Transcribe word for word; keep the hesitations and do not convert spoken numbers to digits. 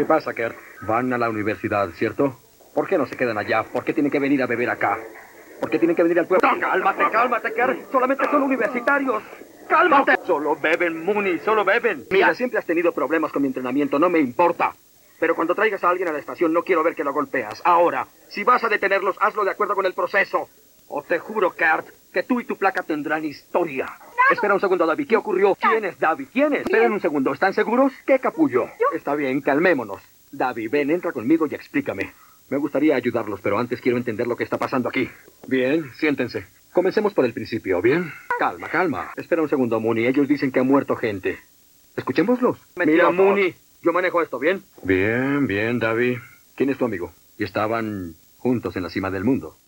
¿Qué pasa, Kurt? Van a la universidad, ¿cierto? ¿Por qué no se quedan allá? ¿Por qué tienen que venir a beber acá? ¿Por qué tienen que venir al pueblo? Cálmate, cálmate, Kurt. Solamente son universitarios. ¡Cálmate! Solo beben, Mooney, solo beben. Mira, siempre has tenido problemas con mi entrenamiento, no me importa. Pero cuando traigas a alguien a la estación, no quiero ver que lo golpeas. Ahora, si vas a detenerlos, hazlo de acuerdo con el proceso. O te juro, Kurt, que tú y tu placa tendrán historia. No. Espera un segundo, David. ¿Qué ocurrió? ¿Quién es David? ¿Quién es? Esperen un segundo. ¿Están seguros? ¿Qué capullo? ¿Yo? Está bien, calmémonos. David, ven, entra conmigo y explícame. Me gustaría ayudarlos, pero antes quiero entender lo que está pasando aquí. Bien, siéntense. Comencemos por el principio, ¿bien? Calma, calma. Espera un segundo, Mooney. Ellos dicen que ha muerto gente. Escuchémoslos. Mira, Mooney, yo manejo esto, ¿bien? Bien, bien, David. ¿Quién es tu amigo? Y estaban juntos en la cima del mundo.